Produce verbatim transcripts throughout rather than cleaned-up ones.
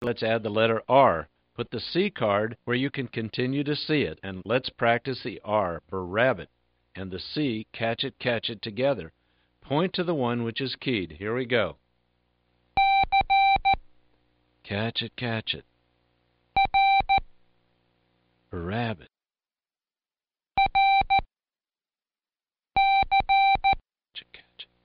let's add the letter R. Put the C card where you can continue to see it, and let's practice the R for rabbit and the C, catch it, catch it together. Point to the one which is keyed. Here we go. Catch it, catch it. For rabbit. Catch it, catch it.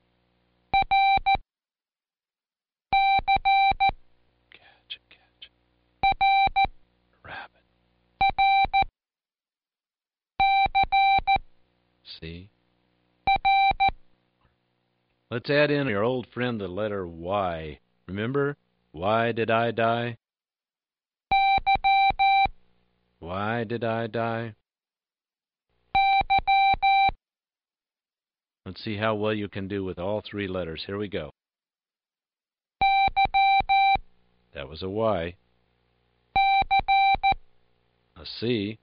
Catch it, catch it. Rabbit. See? Let's add in your old friend, the letter Y. Remember? Why did I die? Why did I die? Let's see how well you can do with all three letters. Here we go. That was a Y. A C.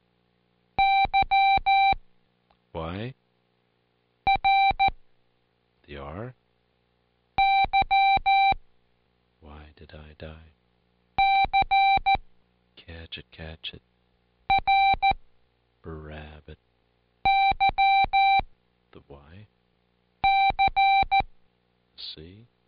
Y. The R. Why did I die? Catch it, catch it. Rabbit. The Y. C.